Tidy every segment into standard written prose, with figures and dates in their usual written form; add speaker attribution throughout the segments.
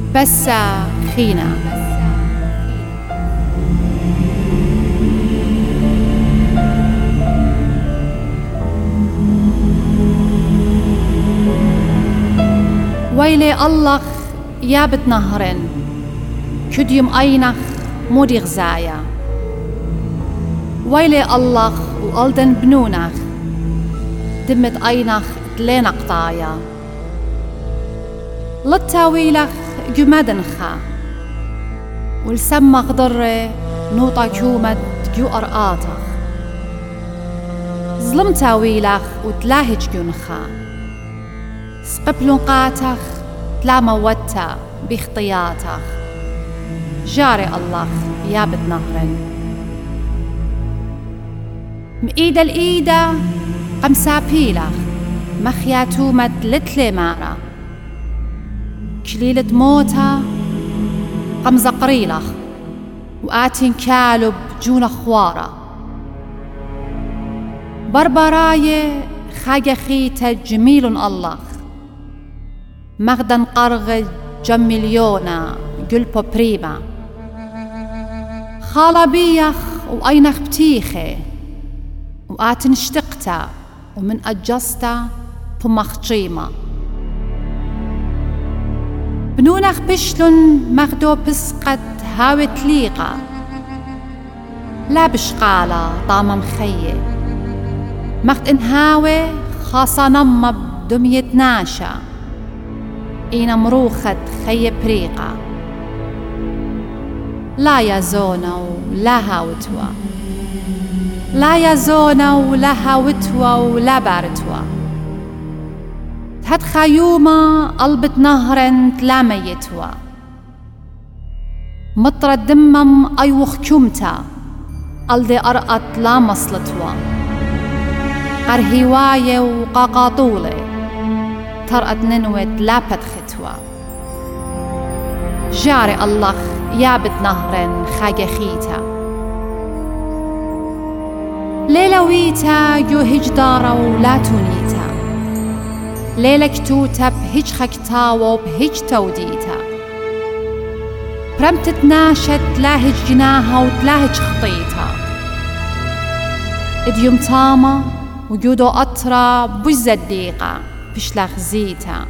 Speaker 1: بس خينا. ويلي الله يا بتنهرن كديم أينخ مودي غزايا. ويلي الله وألدن بنونخ دمت أينخ تلين قطايا. للتاويلخ جمدنخا والسمخ ضري نوطا كومت جو أرقاتخ. ظلم تاويلخ وتلاهج جنخا سقبلون قاتخ تلا موتا باختياتخ. جاري الله يا بتنهرن مئيدة الإيدة قمسابيلخ مخياتومت لتلي مارا. كليلة موتا قمزقريلخ وآتين كالب جون خوارا. بربراي خاجخيت جميل الله مغدن قرغ جميليونا قلبو بريما. خالبيخ وأينخ بتيخي وآتن اشتقتا ومن أجستا بمخجيما. بنونخ بشلن مغدو بسقت هاوي تليقا لا بشقالة طامة مخية. مغد انهاوي خاصة نمى بدمية ناشا إينا مروخت خي بريقا. لا يزونا ولا هاوتوا لا يزونا ولا هاوتوا ولا بارتوا. تهد خيومة قلبت نهرن تلا ميتوا مطر الدمم أيوخ كمتا قلدي أرقت لا مصلتوا. قر هواية وقاقاطولي ترقت ننوت لا بتختوا. جاري الله يا بتنهرن خاجخيتا ليلويتا جو هجدارا ولا تونيتا. ليلك توتا بهج خكتاوا وبهج توديتا. برمت تناشت تلاهج جناها وتلاهج خطيتا. اديوم تاما وجودو أطرا بجزة ديقة بشلاخ زيتا.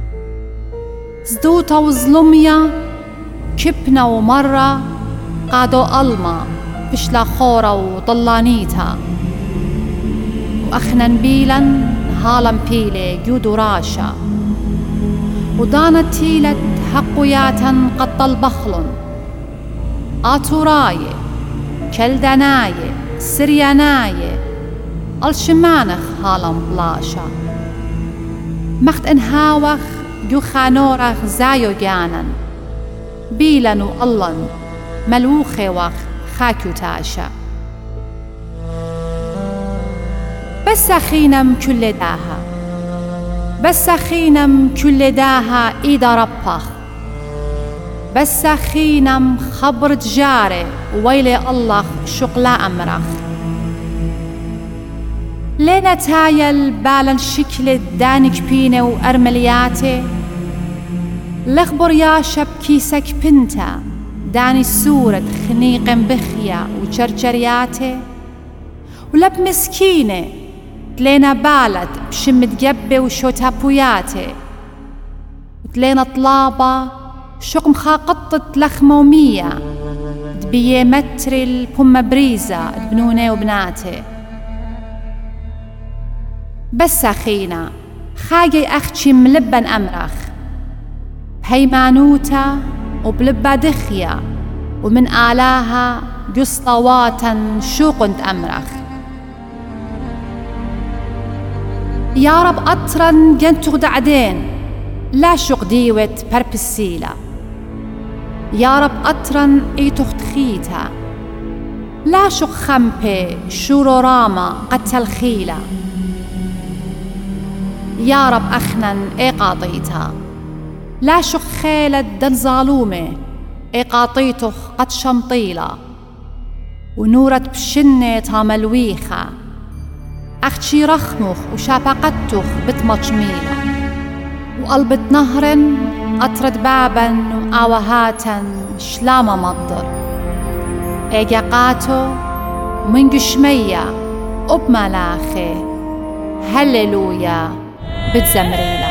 Speaker 1: زدوتا وظلميا كبنا ومرة قادو ألما بشلاخ خورا وطلانيتا. وأخنا نبيلا هالم بيلي جودو راشا ودانت تيلت حقوياتا قد البخلن. آتوراي كلدناي سرياناي الشمانخ هالم بلاشا. مخت انهاوخ جو خانورخ زايو جانن بيلن واللن ملوخي وخ خاكو تاشا. بس خينم كل داها بس خينم كل داها إيدا ربخ. بس خينم خبرت جاري ويلي الله شقلا أمرخ. لينا تايل بالن شكل دانك بيني وأرملياتي لخبر يا شب كيسك بنتا داني صورة خنيق بخيا وشرشرياتي. ولب مسكينة تلينا بالد بشمت جبة وشوتابوياتي. وتلينا طلابة شقم خاقطة لخمة ومية دبيه متري البومة بريزة بنوني وبناتي. بس أخينا خاجي أختي ملبن أمرخ بهيمانوتا وبلبا دخيا ومن آلاها قسطواتا شوقنت أمرخ. يا رب أطرن جنتو دعدين لا شوق ديوت بربسيلا. يا رب أطرن إيتوخ تخيتا لا شوق خمبي شورو راما قتل خيلا. يا رب أخنن إيقاطيتا لا شوق خيلة دل ظالومة إيقاطيتوخ قد شمطيلا. ونورت بشنة ملويخة أختشي رخمخ وشابقتوخ بتمجميلة. وقلبت نهرن أطرد بابا وآوهاتا شلامة مضر إيجاقاتو من قشمية وبملاخي هللويا بتزمريلا.